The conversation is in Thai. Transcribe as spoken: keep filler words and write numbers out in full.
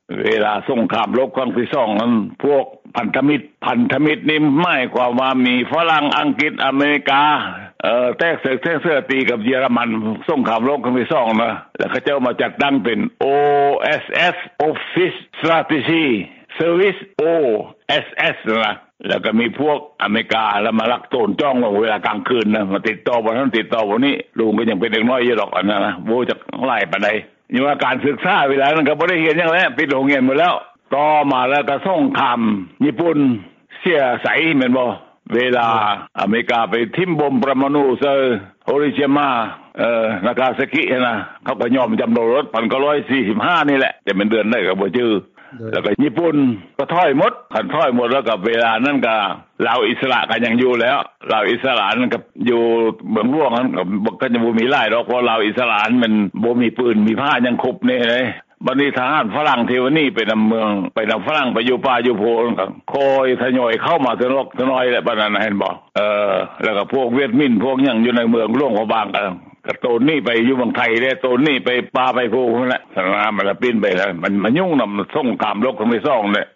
เวลาสงครามโลกครั้งที่สองนั้นพวกพันธมิตรพันธมิตรนี่หมายความว่ามีฝรั่งอังกฤษอเมริกาเอ่อแตกเสือกแตกเสื้อตีกับเยอรมันสงครามโลกครั้งที่สองนะแล้วเขาเจ้ามาจัดตั้งเป็น โอ เอส เอส Office Strategy Service โอ เอส เอส นะแล้วก็มีพวกอเมริกาแล้วมาลักโจรจ้องเวลากลางคืนนะมาติดต่อวันนั้นติดต่อวันนี้ลุงก็ยังเป็นเด็กน้อยอยู่หรอกอันนั้นนะโว้จะไล่ปานใดนี่ว่าการศึกษาเวลานั้นก็บ่ได้เรียนหยังแล้วปิดโรงเรียนหมดแล้วต่อมาแล้วก็สงครามญี่ปุ่นเสียใสแม่นบ่เวลาอเมริกาไปทิ่มบอมปรมาณูใส่ฮิโรชิมาเอ่อนากาซากินะเขาก็ยอมจำนนรถหนึ่งพันเก้าร้อยสี่สิบห้านี่แหละแต่เป็นเดือนได้ก็บ่ชื่อแล้วก็ญี่ปุ่นก็ถอยหมดคันถอยหมดแล้วก็เวลานั้นก็ลาวอิสระก็ยังอยู่แล้วลาวอิสระนั้นก็อยู่เมืองหลวงนั้นก็บ่ก็จะบ่มีหลายดอกเพราะลาวอิสระมันบ่มีปืนมีผ้ายังครบแน่เลยบัดนี้ทหารฝรั่งที่วันนี้ไปนำเมืองไปนำฝรั่งไปอยู่ป่าอยู่โพนก็คอยทยอยเข้ามาทะลอกทน้อยแหละบัดนั้นเห็นบ่เออแล้วก็พวกเวียดมินพวกหยังอยู่ในเมืองหลวงพะบางก็กระโตนนี่ไปอยู่เมืองไทยได้โตนนี่ไปป่าไปโพนั่นแหละสนามมันละปิ้นไปแล้วมันมันยุ่งนำสงครามโลกครั้งที่สองเนี่ย